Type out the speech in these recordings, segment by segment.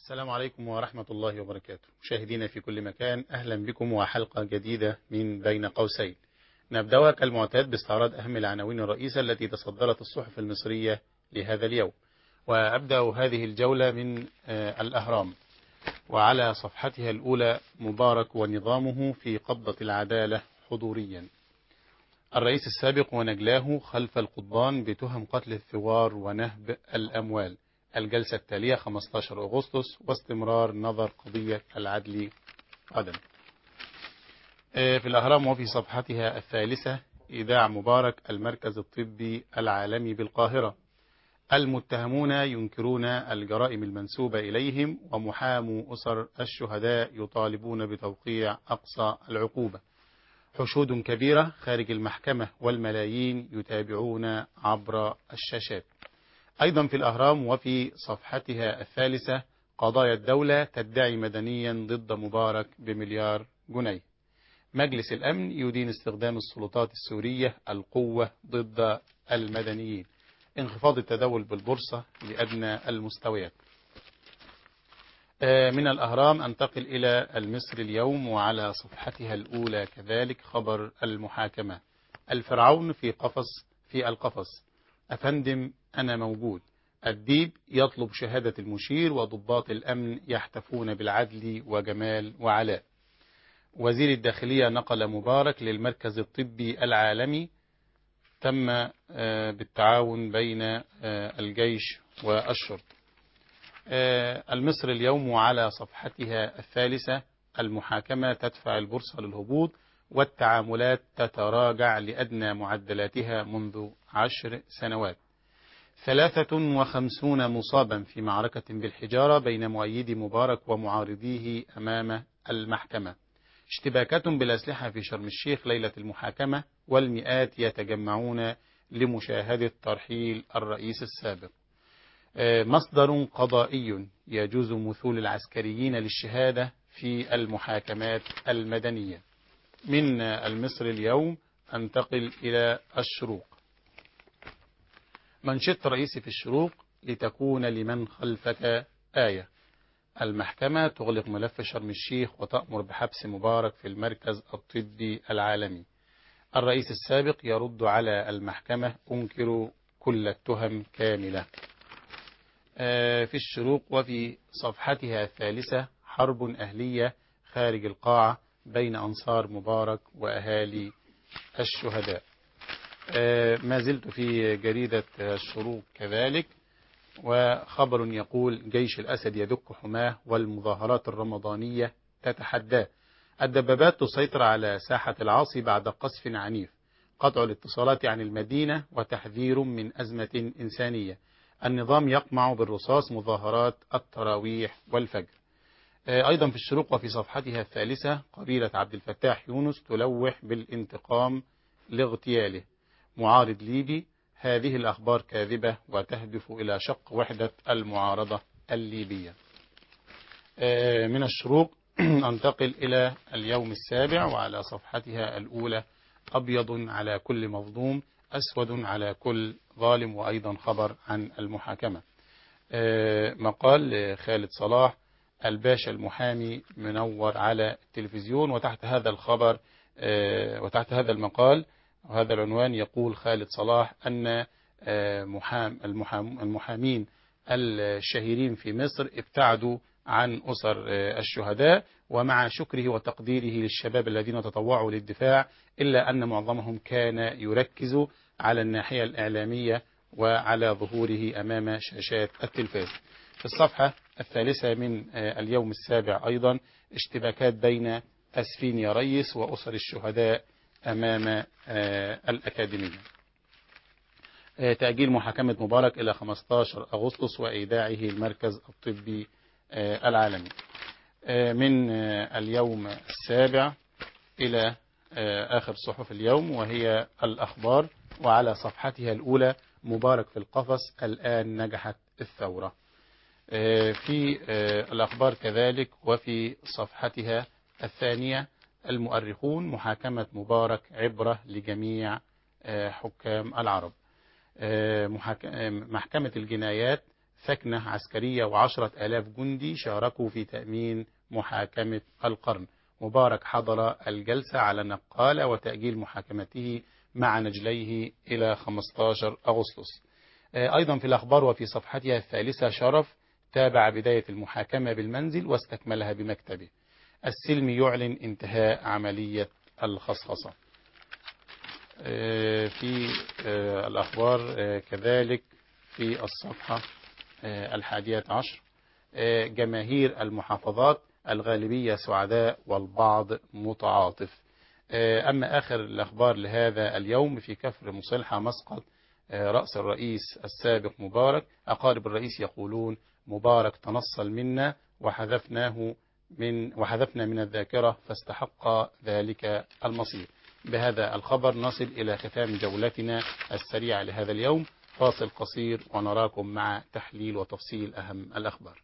السلام عليكم ورحمة الله وبركاته. مشاهدينا في كل مكان، أهلا بكم وحلقة جديدة من بين قوسين. نبدأها كالمعتاد باستعراض أهم العناوين الرئيسة التي تصدرت الصحف المصرية لهذا اليوم. وأبدأ هذه الجولة من الأهرام، وعلى صفحتها الأولى: مبارك ونظامه في قبضة العدالة حضوريا. الرئيس السابق ونجلاه خلف القضبان بتهم قتل الثوار ونهب الأموال. الجلسة التالية 15 أغسطس، واستمرار نظر قضية العدل غدا. في الأهرام وفي صفحتها الثالثة: إيداع مبارك المركز الطبي العالمي بالقاهرة. المتهمون ينكرون الجرائم المنسوبة إليهم، ومحامو أسر الشهداء يطالبون بتوقيع أقصى العقوبة. حشود كبيرة خارج المحكمة والملايين يتابعون عبر الشاشات. أيضا في الأهرام وفي صفحتها الثالثة: قضايا الدولة تدعي مدنيا ضد مبارك بمليار جنيه. مجلس الأمن يدين استخدام السلطات السورية القوة ضد المدنيين. انخفاض التداول بالبورصة لأدنى المستويات. من الأهرام أنتقل إلى المصري اليوم، وعلى صفحتها الأولى كذلك خبر المحاكمة. الفرعون في القفص. أفندم أنا موجود. الديب يطلب شهادة المشير، وضباط الأمن يحتفون بالعدل وجمال وعلاء. وزير الداخلية نقل مبارك للمركز الطبي العالمي. تم بالتعاون بين الجيش والشرطة. المصري اليوم وعلى صفحتها الثالثة: المحاكمة تدفع البورصة للهبوط، والتعاملات تتراجع لأدنى معدلاتها منذ 10 سنوات. 53 مصابا في معركة بالحجارة بين مؤيدي مبارك ومعارضيه أمام المحكمة. اشتباكات بالأسلحة في شرم الشيخ ليلة المحاكمة، والمئات يتجمعون لمشاهدة ترحيل الرئيس السابق. مصدر قضائي: يجوز مثول العسكريين للشهادة في المحاكمات المدنية. من المصري اليوم أنتقل إلى الشروق. منشط رئيسي في الشروق: لتكون لمن خلفك آية. المحكمة تغلق ملف شرم الشيخ وتأمر بحبس مبارك في المركز الطبي العالمي. الرئيس السابق يرد على المحكمة: أنكر كل التهم كاملة. في الشروق وفي صفحتها الثالثة: حرب أهلية خارج القاعة بين أنصار مبارك وأهالي الشهداء. ما زلت في جريدة الشروق كذلك، وخبر يقول: جيش الأسد يدك حماه والمظاهرات الرمضانية تتحداه. الدبابات تسيطر على ساحة العاصي بعد قصف عنيف. قطع الاتصالات عن المدينة وتحذير من أزمة إنسانية. النظام يقمع بالرصاص مظاهرات التراويح والفجر. أيضا في الشروق وفي صفحتها الثالثة: قبيلة عبد الفتاح يونس تلوح بالانتقام لاغتياله. معارض ليبي: هذه الأخبار كاذبة وتهدف إلى شق وحدة المعارضة الليبية. من الشروق أنتقل إلى اليوم السابع، وعلى صفحتها الأولى: أبيض على كل مظلوم، أسود على كل ظالم. وأيضا خبر عن المحاكمة. مقال خالد صلاح: الباشا المحامي منور على التلفزيون. وتحت هذا الخبر وتحت هذا المقال وهذا العنوان يقول خالد صلاح أن المحامين الشهيرين في مصر ابتعدوا عن أسر الشهداء، ومع شكره وتقديره للشباب الذين تطوعوا للدفاع، إلا أن معظمهم كان يركز على الناحية الإعلامية وعلى ظهوره أمام شاشات التلفاز. في الصفحة الثالثة من اليوم السابع أيضا: اشتباكات بين أسفين يا ريس وأسر الشهداء أمام الأكاديمية. تأجيل محاكمة مبارك إلى 15 أغسطس وإيداعه المركز الطبي العالمي. من اليوم السابع إلى آخر صحف اليوم، وهي الأخبار، وعلى صفحتها الأولى: مبارك في القفص، الآن نجحت الثورة. في الأخبار كذلك وفي صفحتها الثانية: المؤرخون، محاكمة مبارك عبرة لجميع حكام العرب. محكمة الجنايات ثكنة عسكرية و10,000 جندي شاركوا في تأمين محاكمة القرن. مبارك حضر الجلسة على نقالة وتأجيل محاكمته مع نجليه إلى 15 أغسطس. أيضا في الأخبار وفي صفحتها الثالثة شرف تابع بداية المحاكمة بالمنزل واستكملها بمكتبه. السلمي يعلن انتهاء عملية الخصخصة. في الأخبار كذلك في الصفحة 11 جماهير المحافظات الغالبية سعداء والبعض متعاطف. أما آخر الأخبار لهذا اليوم في كفر مصلحة مسقط رأس الرئيس السابق مبارك. أقارب الرئيس يقولون مبارك تنصل منا وحذفنا من الذاكرة فاستحق ذلك المصير. بهذا الخبر نصل إلى ختام جولتنا السريعة لهذا اليوم. فاصل قصير ونراكم مع تحليل وتفصيل أهم الأخبار.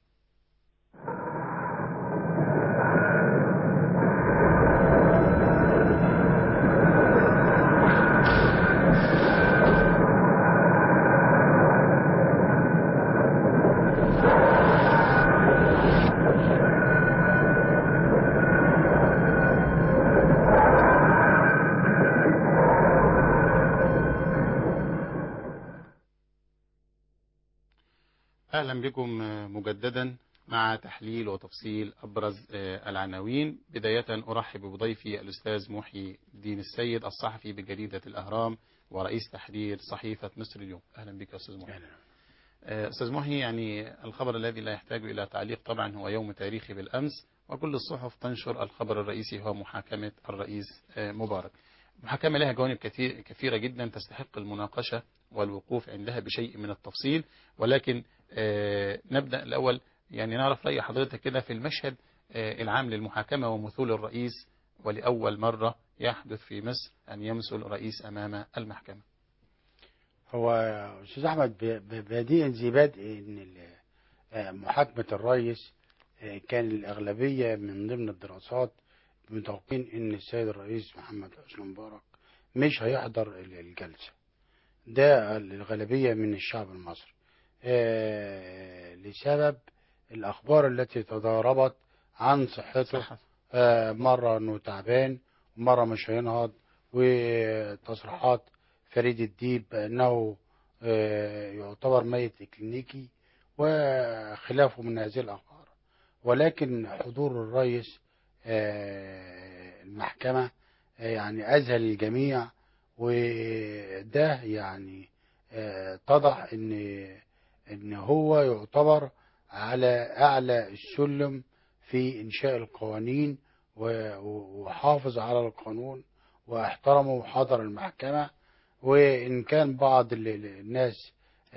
أهلا بكم مجددا مع تحليل وتفصيل أبرز العناوين. بداية أرحب بضيفي الأستاذ محي الدين السيد الصحفي بجريدة الأهرام ورئيس تحرير صحيفة مصر اليوم. أهلا بك أستاذ محي. أستاذ محي، يعني الخبر الذي لا يحتاج إلى تعليق طبعا هو يوم تاريخي بالأمس، وكل الصحف تنشر الخبر الرئيسي هو محاكمة الرئيس مبارك. محاكمة لها جوانب كثيرة جدا تستحق المناقشة والوقوف عندها بشيء من التفصيل، ولكن نبدأ الأول يعني نعرف رأي حضرتك كده في المشهد العام للمحاكمة ومثول الرئيس، ولأول مرة يحدث في مصر أن يمثل رئيس أمام المحكمة. هو أستاذ أحمد بديهيا زي بدء إن محاكمة الرئيس كان الأغلبية من ضمن الدراسات متوقعين إن السيد الرئيس محمد حسني مبارك مش هيحضر الجلسة. ده الغالبية من الشعب المصري لسبب الأخبار التي تضاربت عن صحته. مرة أنه تعبان ومرة مش هينهض، وتصريحات فريد الديب أنه يعتبر ميت إكلينيكي وخلافه من هذه الأخبار. ولكن حضور الرئيس المحكمة يعني أذهل الجميع، وده يعني اتضح ان هو يعتبر على اعلى السلم في انشاء القوانين وحافظ على القانون واحترمه وحضر المحكمة. وان كان بعض الناس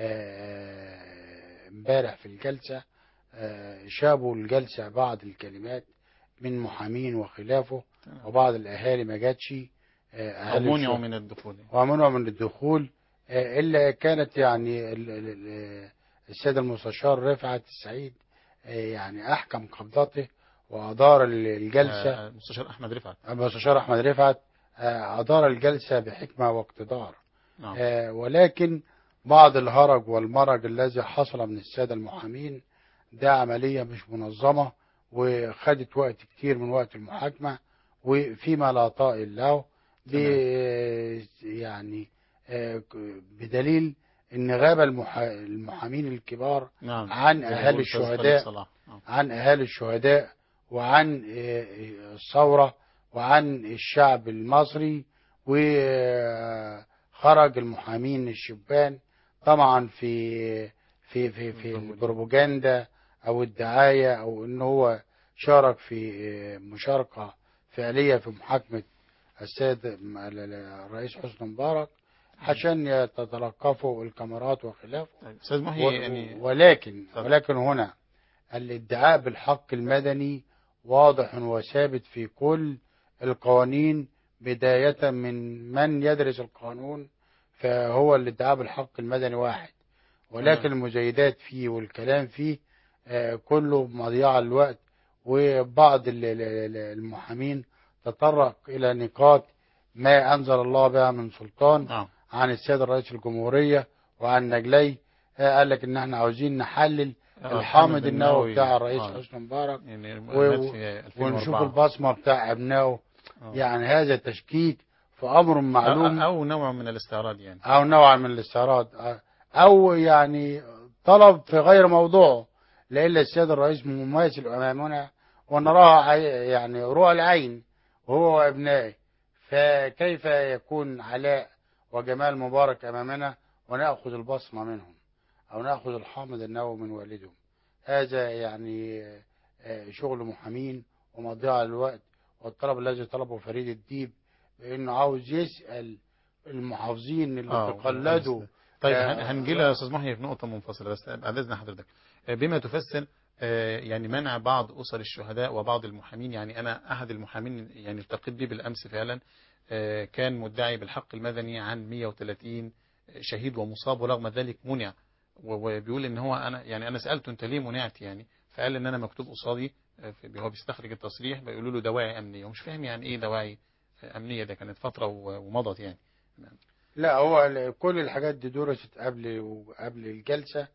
امبارح في الجلسة شابوا الجلسة بعض الكلمات من محامين وخلافه، وبعض الاهالي ما جاتش ومنعوا من الدخول إلا كانت يعني السيد المستشار رفعت السعيد يعني أحكم قبضته وأدار الجلسة. المستشار أحمد رفعت أدار الجلسة بحكمة واقتدار. ولكن بعض الهرج والمرج الذي حصل من السادة المحامين ده عملية مش منظمة، وخدت وقت كتير من وقت المحاكمة، وفيما لا طائل له يعني بدليل ان غاب المحامين الكبار عن اهالي الشهداء وعن الثورة وعن الشعب المصري. وخرج المحامين الشبان طبعا في البروباجندا او الدعاية، او ان هو شارك في مشاركة فعلية في محاكمة السيد الرئيس حسني مبارك عشان يتلقفوا الكاميرات وخلافه. ولكن هنا الادعاء بالحق المدني واضح وثابت في كل القوانين، بداية من يدرس القانون فهو الادعاء بالحق المدني واحد، ولكن المزايدات فيه والكلام فيه كله مضيعة الوقت. وبعض المحامين تطرق إلى نقاط ما أنزل الله بها من سلطان عن السيد الرئيس الجمهورية وعن نجلي قال لك ان احنا عاوزين نحلل الحامض النووي بتاع الرئيس حسني مبارك يعني مات في 2004 ونشوف البصمة بتاع ابنائه. آه. يعني هذا تشكيك في امر معلوم، او نوع من الاستعراض يعني، او نوع من الاستعراض، او يعني طلب في غير موضوعه، لأن السيد الرئيس مماثل امامنا ونراها يعني رؤى العين وهو وابنائه، فكيف يكون علاء وجمال مبارك امامنا وناخذ البصمه منهم او ناخذ الحامض النووي من والدهم؟ هذا يعني شغل محامين ومضيعة للوقت. والطلب الذي طلبه فريد الديب بانه عاوز يسأل المحافظين اللي تقلدوا. طيب هنجي له يا استاذ محي في نقطه منفصله، بس بعد اذن حضرتك بما تفسر يعني منع بعض اسر الشهداء وبعض المحامين. يعني انا احد المحامين يعني التقيت به بالامس فعلا، كان مدعي بالحق المدني عن 130 شهيد ومصاب، ورغم ذلك منع. وبيقول ان هو انا سالته انت ليه منعت يعني، فقال ان انا مكتوب قصادي، هو بيستخرج التصريح بيقولوا له دواعي امنيه، ومش فاهم يعني ايه دواعي امنيه، ده كانت فتره ومضت يعني. لا، هو كل الحاجات دي درست قبل الجلسة،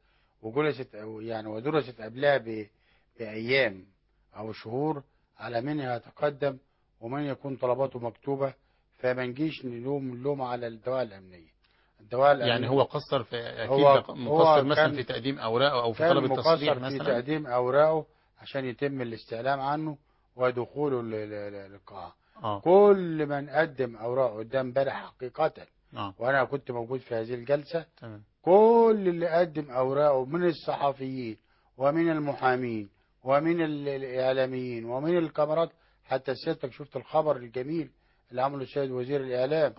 ودرست قبلها بأيام أو شهور على من يتقدم ومن يكون طلباته مكتوبة. فما نجيش نلوم على الدواء الأمنية. يعني هو قصر في هو مثلا في تقديم أوراقه أو في طلب كان التصريح مقصر في مثلا. تقديم أوراقه عشان يتم الاستعلام عنه ودخوله للقاعة. كل من قدم أوراقه قدام امبارح حقيقة، وأنا كنت موجود في هذه الجلسة، تمام. كل اللي قدم أوراقه من الصحفيين ومن المحامين ومن الإعلاميين ومن الكاميرات، حتى سيادتك شفت الخبر الجميل اللي عمله السيد وزير الإعلام،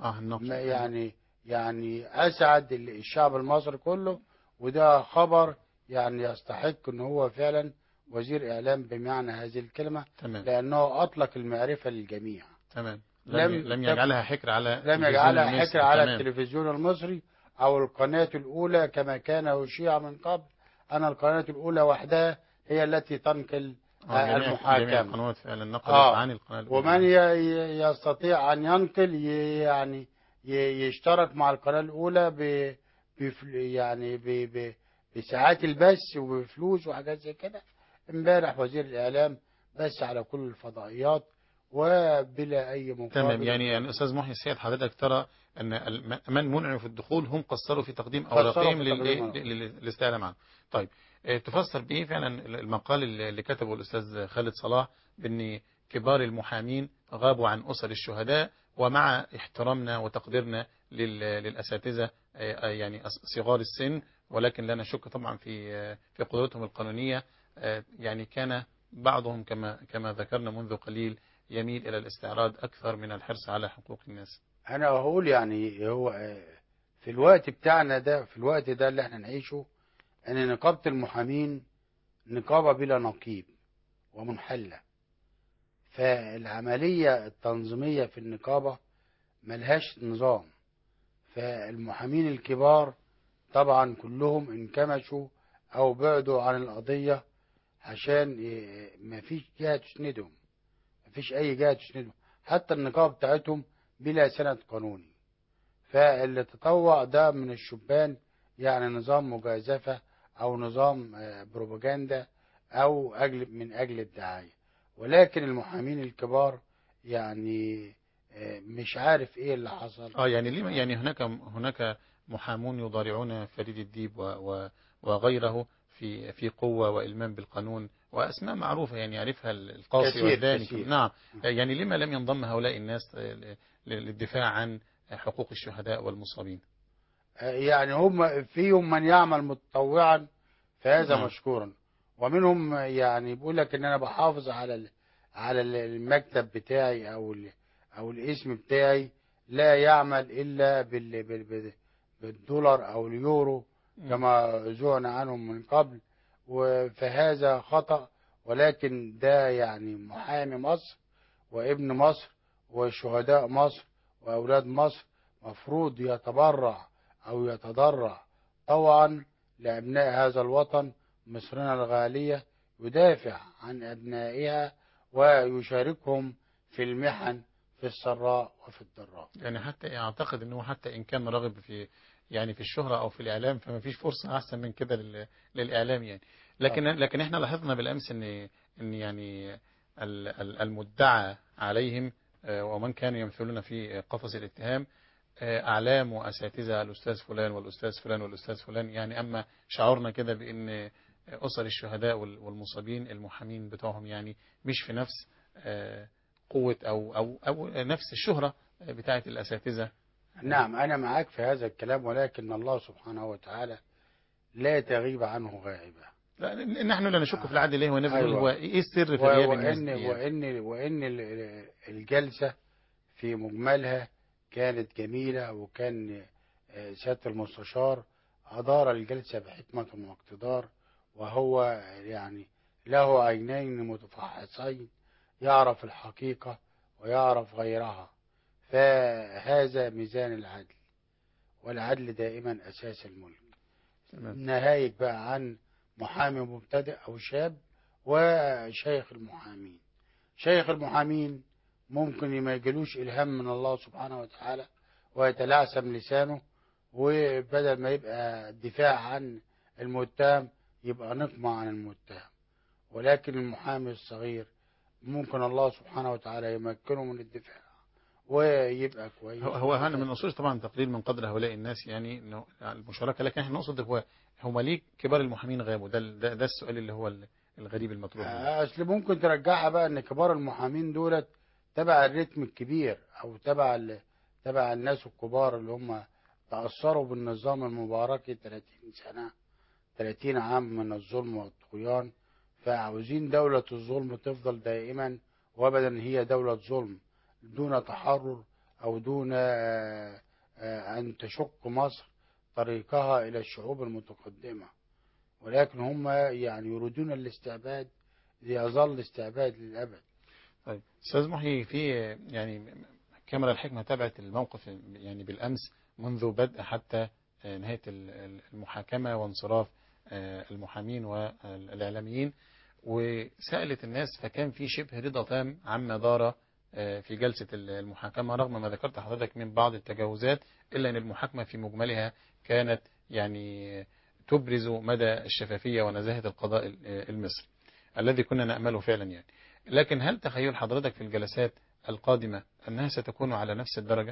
يعني أسعد الشعب المصري كله. وده خبر يعني يستحق ان هو فعلا وزير اعلام بمعنى هذه الكلمة. تمام. لانه اطلق المعرفة للجميع. تمام. لم يجعلها حكر على التلفزيون المصري او القناة الاولى كما كان يشيع من قبل. انا القناة الاولى وحدها هي التي تنقل المحاكمة. جميع القنوات فعلا نقلت عن القناة الأولى. ومن يستطيع أن ينقل يعني يشترك مع القناة الأولى بساعات البث وبفلوس وحاجات زي كده. امبارح وزير الإعلام بث على كل الفضائيات وبلا أي مقابل. تمام. يعني أستاذ محي السيد، حضرتك ترى أن من منعوا في الدخول هم قصروا في تقديم أوراقهم للاستعلام عنه. طيب تفسر بإيه فعلا المقال اللي كتبه الأستاذ خالد صلاح بأن كبار المحامين غابوا عن أسر الشهداء، ومع احترامنا وتقديرنا للأساتذة يعني صغار السن، ولكن لا نشك طبعا في قدرتهم القانونية، يعني كان بعضهم كما ذكرنا منذ قليل يميل إلى الاستعراض أكثر من الحرص على حقوق الناس. أنا أقول يعني هو في الوقت بتاعنا ده، في الوقت ده اللي احنا نعيشه، أن نقابة المحامين نقابة بلا نقيب ومنحلة. فالعملية التنظيمية في النقابة ملهاش نظام. فالمحامين الكبار طبعا كلهم انكمشوا أو بعدوا عن القضية عشان مفيش جهة تسندهم، مفيش أي جهة تسندهم. حتى النقابة بتاعتهم بلا سند قانوني. فاللي تطوع ده من الشبان يعني نظام مجازفة أو نظام بروباجندا أو من أجل الدعاية. ولكن المحامين الكبار يعني مش عارف ايه اللي حصل. يعني ليه يعني هناك محامون يضارعون فريد الديب وغيره في قوة وإلمام بالقانون، وأسماء معروفة يعني يعرفها القاصي والداني. نعم. يعني لما لم ينضم هؤلاء الناس للدفاع عن حقوق الشهداء والمصابين؟ يعني هم فيهم من يعمل متطوعا فهذا مشكورا، ومنهم يعني بيقول لك ان انا بحافظ على المكتب بتاعي او الاسم بتاعي، لا يعمل الا بالدولار او اليورو كما زعنا عنهم من قبل. فهذا خطأ. ولكن ده يعني محامي مصر وابن مصر وشهداء مصر واولاد مصر مفروض يتبرع او يتضرع طوعا لابناء هذا الوطن مصرنا الغالية، يدافع عن ابنائها ويشاركهم في المحن في السراء وفي الضراء. يعني حتى اعتقد انه حتى ان كان راغب في يعني في الشهرة أو في الإعلام، فما فيش فرصة أحسن من كده للإعلام يعني. لكن إحنا لاحظنا بالأمس إن يعني المدعى عليهم ومن كانوا يمثلون في قفص الاتهام أعلام وأساتذة، الأستاذ فلان والأستاذ فلان والأستاذ فلان يعني. أما شعورنا كده بأن أسر الشهداء والمصابين المحامين بتوعهم يعني مش في نفس قوة أو نفس الشهرة بتاعة الأساتذة. نعم، أنا معاك في هذا الكلام، ولكن الله سبحانه وتعالى لا تغيب عنه غائبة. لا، نحن لا نشك في العدل ليه، ونبي نقول هو أيوة. إيه السر في غياب الناس وإن دي يعني. الجلسة في مجملها كانت جميلة، وكان سيادة المستشار أدار الجلسة بحكمة واقتدار، وهو يعني له عينين متفحصين، يعرف الحقيقة ويعرف غيرها، فهذا ميزان العدل، والعدل دائما أساس الملك. تمام. نهايك بقى عن محامي مبتدئ أو شاب وشيخ المحامين. شيخ المحامين ممكن ما يجيلوش إلهام من الله سبحانه وتعالى ويتلعثم لسانه، وبدل ما يبقى الدفاع عن المتهم يبقى نقمة عن المتهم. ولكن المحامي الصغير ممكن الله سبحانه وتعالى يمكنه من الدفاع ويبقى كويس. هو هنا من النصوص طبعا تقليل من قدر هؤلاء الناس يعني إنه المشاركة، لكن احنا نقصد هو ليه كبار المحامين غابوا؟ ده السؤال اللي هو الغريب المطروح ده. اصل ممكن ترجعها بقى ان كبار المحامين دولت تبع الريتم الكبير، او تبع الناس الكبار اللي هم تأثروا بالنظام المباركي 30 سنة، 30 عام من الظلم والطغيان، فعاوزين دولة الظلم تفضل دائما وابدا هي دولة ظلم دون تحرر، او دون ان تشق مصر طريقها الى الشعوب المتقدمة. ولكن هم يعني يريدون الاستعباد ليظل استعباد للأبد. طيب أستاذ محي، في يعني كاميرا الحكمة تابعت الموقف يعني بالأمس منذ بدء حتى نهاية المحاكمة وانصراف المحامين والإعلاميين، وسألت الناس، فكان في شبه رضا تام عما دار في جلسة المحاكمة، رغم ما ذكرت حضرتك من بعض التجاوزات، إلا أن المحاكمة في مجملها كانت يعني تبرز مدى الشفافية ونزاهة القضاء المصري الذي كنا نأمله فعلا يعني. لكن هل تخيل حضرتك في الجلسات القادمة أنها ستكون على نفس الدرجة؟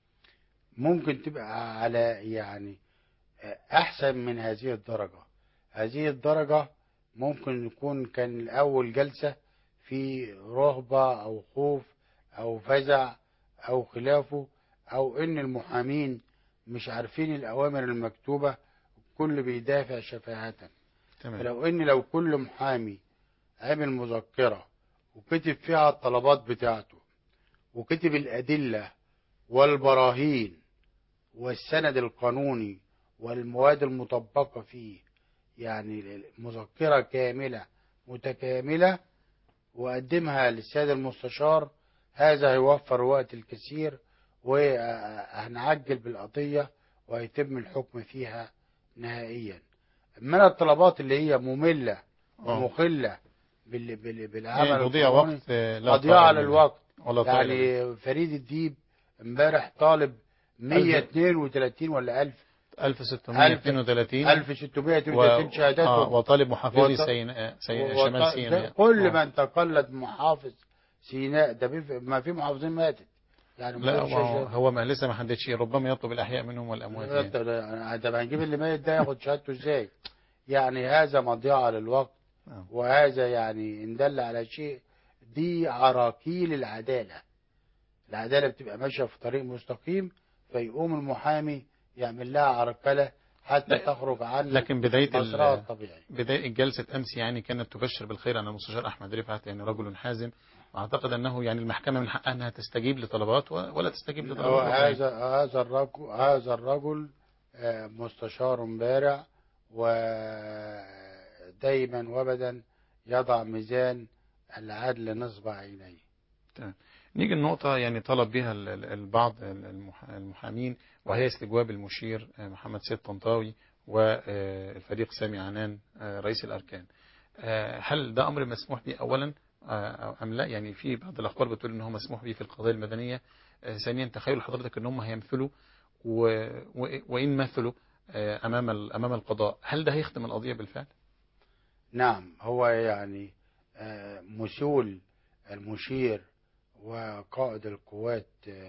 ممكن تبقى على يعني أحسن من هذه الدرجة. هذه الدرجة ممكن يكون كان الأول جلسة في رهبة أو خوف أو فزع أو خلافه، أو إن المحامين مش عارفين الأوامر المكتوبة، كل بيدافع شفاهة. تمام. لو كل محامي عمل مذكرة وكتب فيها الطلبات بتاعته وكتب الأدلة والبراهين والسند القانوني والمواد المطبقة فيه، يعني مذكرة كاملة متكاملة، وقدمها للسيد المستشار، هذا هيوفر وقت الكثير، وهنعجل بالقضية وهيتم الحكم فيها نهائيا. من الطلبات اللي هي مملة ومخلة بالعمل يعني تضيع القانوني، وقت لا مضيعة طائل منها للوقت. ولا طائل منها. يعني فريد الديب امبارح طالب 132 ولا 1000 1632 1632 شهاداتهم، وطالب محافظي شمال ده سيناء. كل من تقلد محافظ سيناء ده ما في محافظين ماتت يعني لا، ما فيش. هو ما لسه ما حددش، ربما يطلب الأحياء منهم والأموات يعني. ده هنجيب اللي ميت ده ياخد شهادته ازاي؟ يعني هذا مضيعة للوقت، نعم. وهذا يعني إن دل على شيء دي عراقيل العدالة. العدالة بتبقى ماشية في طريق مستقيم، فيقوم المحامي يعمل لها عرقلة حتى تخرج عن لكن مسارها الطبيعي. بداية جلسة أمس يعني كانت تبشر بالخير عن المستشار أحمد رفعت، يعني رجل حازم، وأعتقد أنه يعني المحكمة من حقها أنها تستجيب لطلبات ولا تستجيب لطلبات أخرى يعني. هذا الرجل مستشار بارع، ودايما وابدا يضع ميزان العدل نصب عينيه. تمام. نيجي النقطة يعني طلب بها البعض المحامين، وهي استجواب المشير محمد سيد طنطاوي والفريق سامي عنان رئيس الأركان. هل ده أمر مسموح به أولا أم لا؟ يعني في بعض الأخبار بتقول أنه مسموح به في القضايا المدنية. ثانيا، تخيل حضرتك أن هم هيمثلوا وإن مثلوا أمام القضاء، هل ده هيخدم القضية بالفعل؟ نعم، هو يعني مسؤول المشير وقائد القوات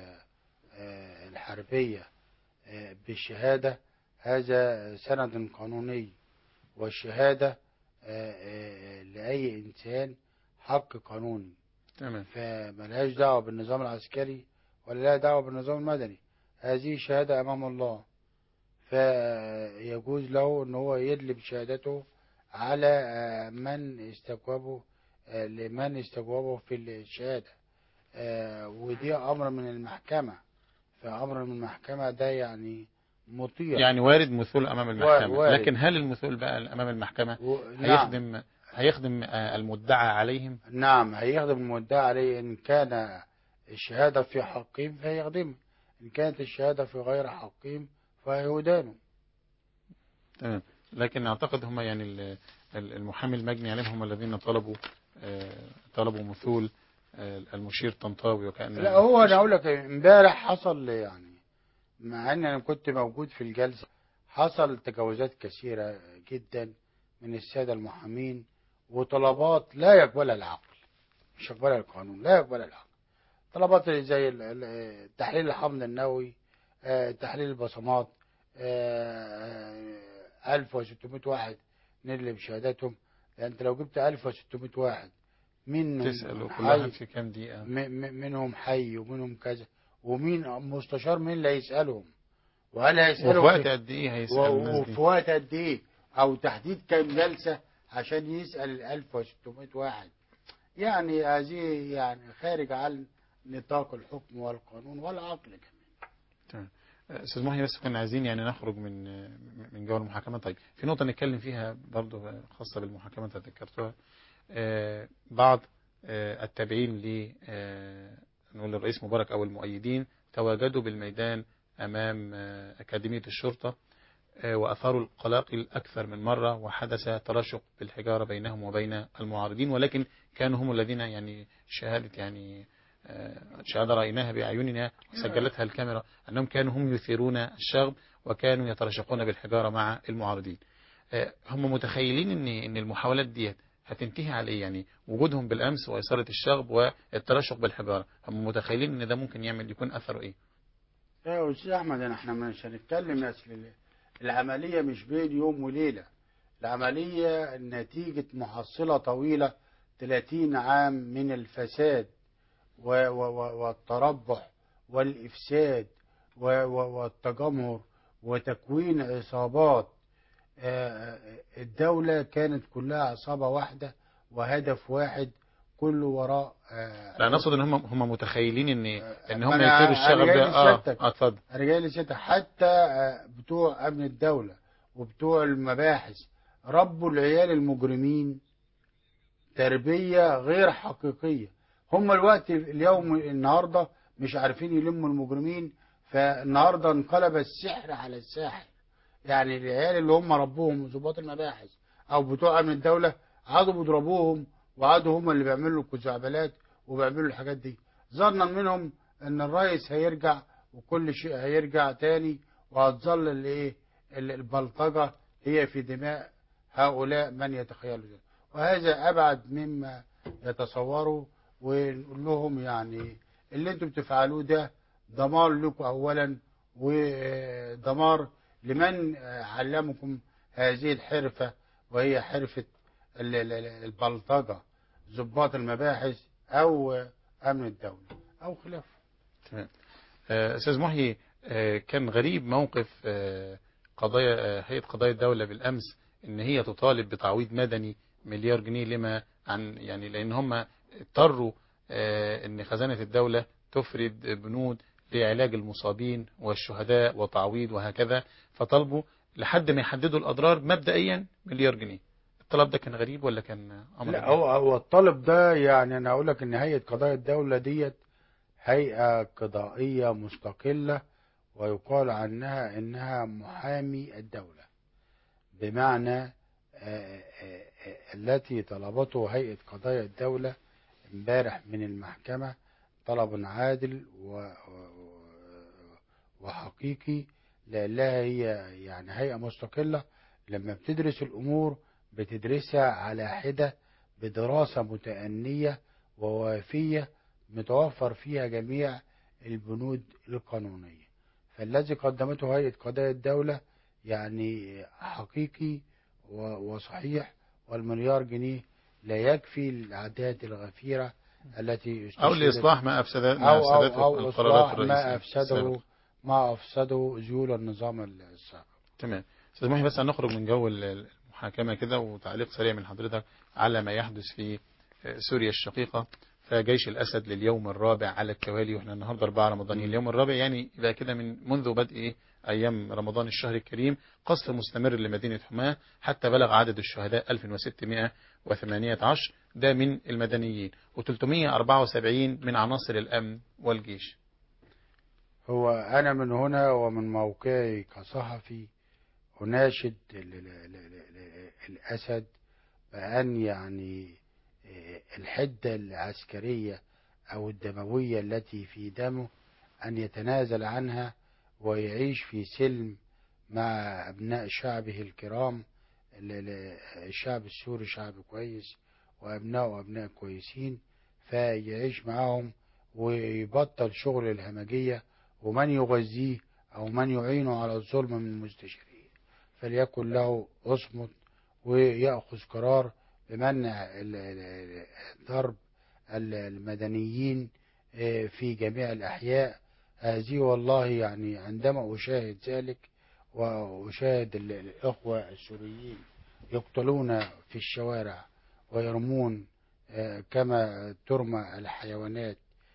الحربية بالشهادة، هذا سند قانوني، والشهادة لأي إنسان حق قانوني. تمام. فملهاش دعوة بالنظام العسكري ولا لها دعوة بالنظام المدني، هذه شهادة أمام الله. فيجوز له أن هو يدلب شهادته على من استجوبه، لمن استجوبه في الشهادة. ودي أمر من المحكمة، فأمر من المحكمة ده يعني مطيع. يعني وارد مثول أمام المحكمة، وارد. لكن هل المثول بقى أمام المحكمة نعم. هيخدم المدعى عليهم؟ نعم، هيخدم المدعي عليه. إن كان الشهادة في حقهم فيخدمه، إن كانت الشهادة في غير حقهم فيدانوا. تمام. لكن أعتقد هم يعني المحامي المجني عليهم هم الذين طلبوا مثول المشير طنطاوي، وكأن لا، هو أنا أقول لك امبارح حصل، يعني مع أن أنا كنت موجود في الجلسة، حصل تجاوزات كثيرة جدا من السادة المحامين، وطلبات لا يقبلها العقل، مش يقبلها القانون، لا يقبلها العقل. طلبات زي تحليل الحمض النووي، تحليل البصمات، 1600 واحد ندلب بشهاداتهم. يعني انت لو جبت 1600 واحد تسأل منهم كل واحد حي، في كام دقيقة؟ منهم حي ومنهم كذا، ومين مستشار مين اللي هيسألهم، وهل وفي هيسألهم وقت قد إيه هيسأل الناس دي؟ وفي وقت قد ايه، او تحديد كام جلسة عشان يسأل ال 1600 واحد. يعني هذه يعني خارج عن نطاق الحكم والقانون والعقل كمان. تمام. أستاذ محي، بس كنا عايزين يعني نخرج من جو المحاكمة. طيب، في نقطة نتكلم فيها برضو خاصة بالمحاكمة اللي ذكرتوها. بعض التابعين نقول الرئيس مبارك أو المؤيدين تواجدوا بالميدان أمام أكاديمية الشرطة، وأثاروا القلاقل أكثر من مرة، وحدث تراشق بالحجارة بينهم وبين المعارضين، ولكن كانوا هم الذين يعني شهادة رأيناها بأعيننا وسجلتها الكاميرا أنهم كانوا هم يثيرون الشغب وكانوا يتراشقون بالحجارة مع المعارضين. هم متخيلين أن المحاولات دي هتنتهي على إيه؟ يعني وجودهم بالأمس وإثارة الشغب والتراشق بالحجارة، هم متخيلين أن ده ممكن يكون أثره إيه؟ يا أستاذ أحمد، احنا مش هنتكلم، أصل العملية مش بين يوم وليلة، العملية نتيجة محصلة طويلة 30 عام من الفساد والتربح والإفساد والتجمهر وتكوين عصابات. الدولة كانت كلها عصابة واحدة وهدف واحد، كله وراء لا، نقصد ان حكم. هم متخيلين ان ما هم يثيروا انا الشغب جاي ده. لسيادتك، اتفضل. انا جاي لسيادتك. حتى بتوع امن الدولة وبتوع المباحث ربوا العيال المجرمين تربية غير حقيقية. هم اليوم النهاردة مش عارفين يلموا المجرمين، فالنهاردة انقلب السحر على الساحر. يعني العيال اللي هم ربوهم ضباط المباحث او بتوع امن الدولة قعدوا بيضربوهم، وقعدوا هم اللي بيعملوا الخزعبلات وبيعملوا الحاجات دي، ظنا منهم ان الرئيس هيرجع وكل شيء هيرجع تاني، وهتظل الايه البلطجة هي في دماء هؤلاء من يتخيلوا ذلك. وهذا ابعد مما يتصوروا. ونقول لهم يعني اللي انتم بتفعلوه ده دمار لكم اولا، ودمار لمن علمكم هذه الحرفة، وهي حرفة البلطجة، ضباط المباحث أو أمن الدولة أو خلافه. تمام. أستاذ محي، كان غريب موقف هيئة قضايا الدولة بالأمس، إن هي تطالب بتعويض مدني مليار جنيه لما عن يعني لأن هم اضطروا إن خزانة الدولة تفرد بنود لعلاج المصابين والشهداء وتعويض وهكذا، فطلبوا لحد ما يحددوا الأضرار مبدئيا مليار جنيه. الطلب ده كان غريب ولا كان أمر لا، غريب؟ هو الطالب ده، يعني أنا أقول لك إن هيئة قضايا الدولة ديت هيئة قضائية مستقلة، ويقال عنها إنها محامي الدولة، بمعنى التي طلبته هيئة قضايا الدولة امبارح من المحكمة طلب عادل وحقيقي، لأنها هي يعني هيئة مستقلة. لما بتدرس الأمور بتدرسها على حدة، بدراسة متأنية ووافية، متوفر فيها جميع البنود القانونية. فالذي قدمته هيئة قضايا الدولة يعني حقيقي وصحيح، والمليار جنيه لا يكفي الأعداد الغفيرة التي أو استشهدت، لإصلاح ما أفسدته أو القرارات إصلاح ما الرئيسية السابقة. أفسده ذيول النظام السابق. تمام. أستاذ محي، بس هنخرج من جو المحاكمة كده، وتعليق سريع من حضرتك على ما يحدث في سوريا الشقيقة. فجيش الأسد لليوم الرابع على التوالي، وإحنا النهاردة 4 رمضان، اليوم الرابع يعني يبقى كده منذ بدء أيام رمضان الشهر الكريم، قصف مستمر لمدينة حماة حتى بلغ عدد الشهداء 1618. ده من المدنيين، و374 من عناصر الأمن والجيش. هو أنا من هنا ومن موقعي كصحفي أناشد الأسد بأن يعني الحدة العسكرية أو الدموية التي في دمه أن يتنازل عنها ويعيش في سلم مع أبناء شعبه الكرام. الشعب السوري شعب كويس، وأبناء أبناء كويسين، فيعيش معهم ويبطل شغل الهمجية، ومن يغذيه أو من يعينه على الظلم من المستشارين فليكن له اصمت، ويأخذ قرار بمنع ضرب المدنيين في جميع الأحياء هذه. والله يعني عندما أشاهد ذلك وأشاهد الإخوة السوريين يقتلون في الشوارع ويرمون كما ترمى الحيوانات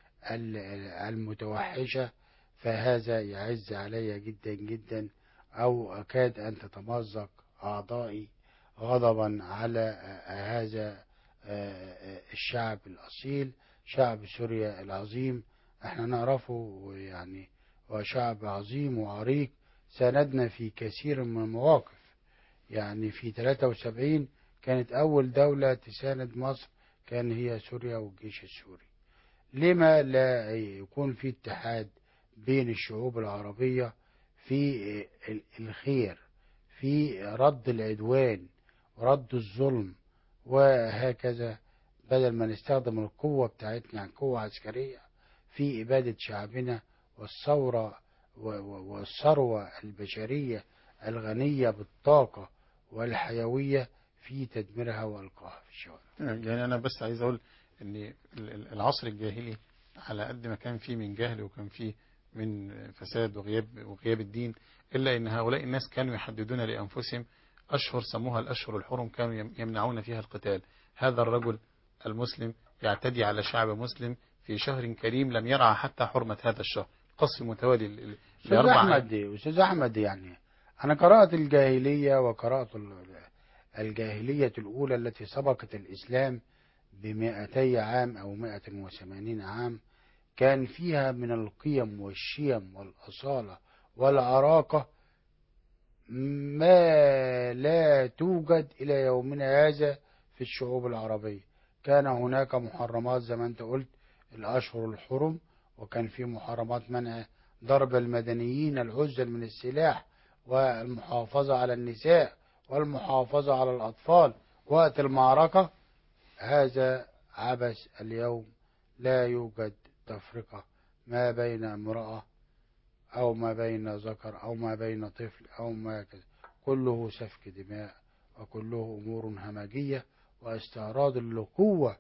المتوحشة، فهذا يعز علي جدا جدا، أو أكاد أن تتمزق أعضائي غضبا على هذا الشعب الأصيل، شعب سوريا العظيم. احنا نعرفه يعني، هو شعب عظيم وعريق، ساندنا في كثير من المواقف. يعني في 73 كانت أول دولة تساند مصر كان هي سوريا والجيش السوري. لما لا يكون في اتحاد بين الشعوب العربية في الخير، في رد العدوان ورد الظلم وهكذا، بدل ما نستخدم القوة بتاعتنا قوة عسكرية في إبادة شعبنا والثورة والثروة البشرية الغنية بالطاقة والحيوية في تدميرها وإلقائها في الشوارع. يعني أنا بس عايز أقول أن العصر الجاهلي على قد ما كان فيه من جهل وكان فيه من فساد وغياب الدين، إلا أن هؤلاء الناس كانوا يحددون لأنفسهم أشهر سموها الأشهر الحرم، كانوا يمنعون فيها القتال. هذا الرجل المسلم يعتدي على شعب مسلم في شهر كريم لم يرعى حتى حرمة هذا الشهر، قصف متوالي أستاذ أحمد يعني أنا قرأت الجاهلية، وقرأت الجاهلية الأولى التي سبقت الإسلام ب200 عام أو 180 عام، كان فيها من القيم والشيم والأصالة والعراقة ما لا توجد إلى يومنا هذا في الشعوب العربية. كان هناك محرمات زي ما أنت قلت الأشهر الحرم، وكان في محرمات منع ضرب المدنيين، العزل من السلاح، والمحافظة على النساء، والمحافظة على الأطفال وقت المعركة. هذا عبث اليوم، لا يوجد تفرقة ما بين امرأة أو ما بين ذكر أو ما بين طفل أو ما كذا، كله سفك دماء وكله أمور همجية واستعراض لقوة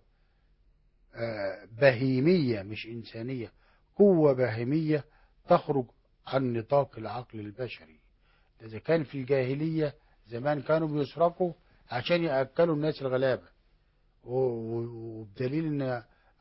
بهيمية مش إنسانية، قوة بهيمية تخرج عن نطاق العقل البشري. إذا كان في الجاهلية زمان كانوا بيسرقوا عشان يأكلوا الناس الغلابة، وبدليل ان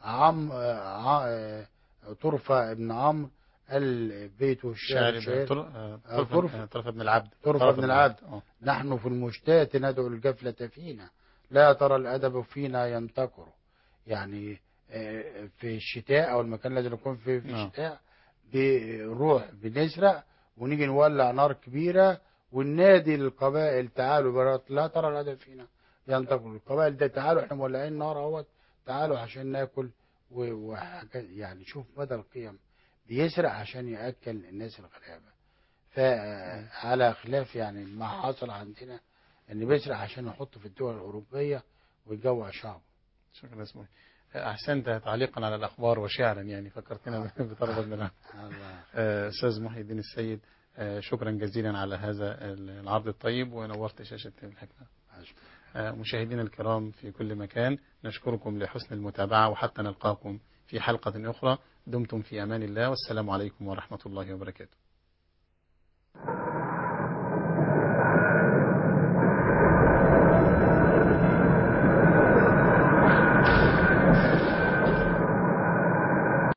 طرفة ابن عمرو قال بيته الشعر طرفة بن العبد نحن في المشتات ندعو الجفلة فينا، لا ترى الأدب فينا ينتكر. يعني في الشتاء أو المكان الذي نكون فيه في الشتاء بنروح بنسرق ونيجي نولع نار كبيرة وننادي للقبائل تعالوا برات، لا ترى الأدب فينا ينتقل. القبائل ده تعالوا احنا مولعين نار اهوت، تعالوا عشان ناكل وحاجات. يعني شوف مدى القيم. بيسرق عشان يأكل الناس الغلابة. فعلى خلاف يعني ما حصل عندنا ان بيسرق عشان يحطه في الدول الأوروبية ويجوع شعبه. شكرا اسمه. أحسنت تعليقا على الأخبار وشعرا، يعني فكرتنا بطرب من الله. أستاذ محي الدين السيد، شكرا جزيلا على هذا العرض الطيب، ونورت شاشة الحكمة. مشاهدينا الكرام في كل مكان، نشكركم لحسن المتابعة، وحتى نلقاكم في حلقة أخرى، دمتم في أمان الله، والسلام عليكم ورحمة الله وبركاته.